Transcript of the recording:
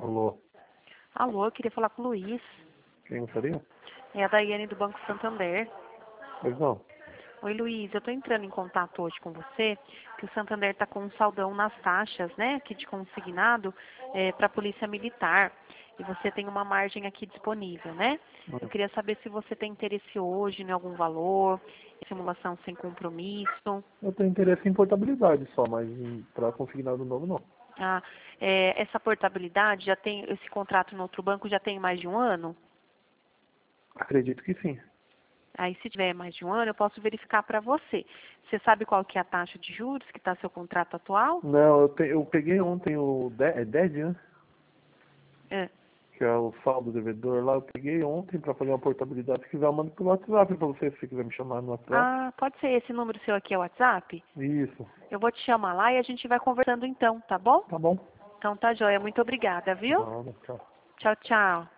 Alô, Alô, eu queria falar com o Luiz. quem gostaria? É a Daiane do Banco Santander. Pois não. Oi, Luiz, eu estou entrando em contato hoje com você, que o Santander está com um saldão nas taxas, né, aqui de consignado, para a Polícia Militar. E você tem uma margem aqui disponível, né? Eu queria saber se você tem interesse hoje em algum valor, simulação sem compromisso. Eu tenho interesse em portabilidade só, mas para consignado novo não. Ah, essa portabilidade já tem, esse contrato no outro banco já tem mais de um ano? Acredito que sim. Aí, se tiver mais de um ano, eu posso verificar para você. Você sabe qual que é a taxa de juros que está seu contrato atual? Não, eu peguei ontem o DED, né? É. Que é o saldo devedor lá. Eu peguei ontem para fazer uma portabilidade. Se quiser, eu mando pelo WhatsApp para você, se quiser me chamar no WhatsApp. Ah, pode ser esse número seu aqui é o WhatsApp? Isso. Eu vou te chamar lá e a gente vai conversando então, tá bom? Tá bom. Então tá joia. Muito obrigada, viu? Nada, tchau. Tchau, tchau.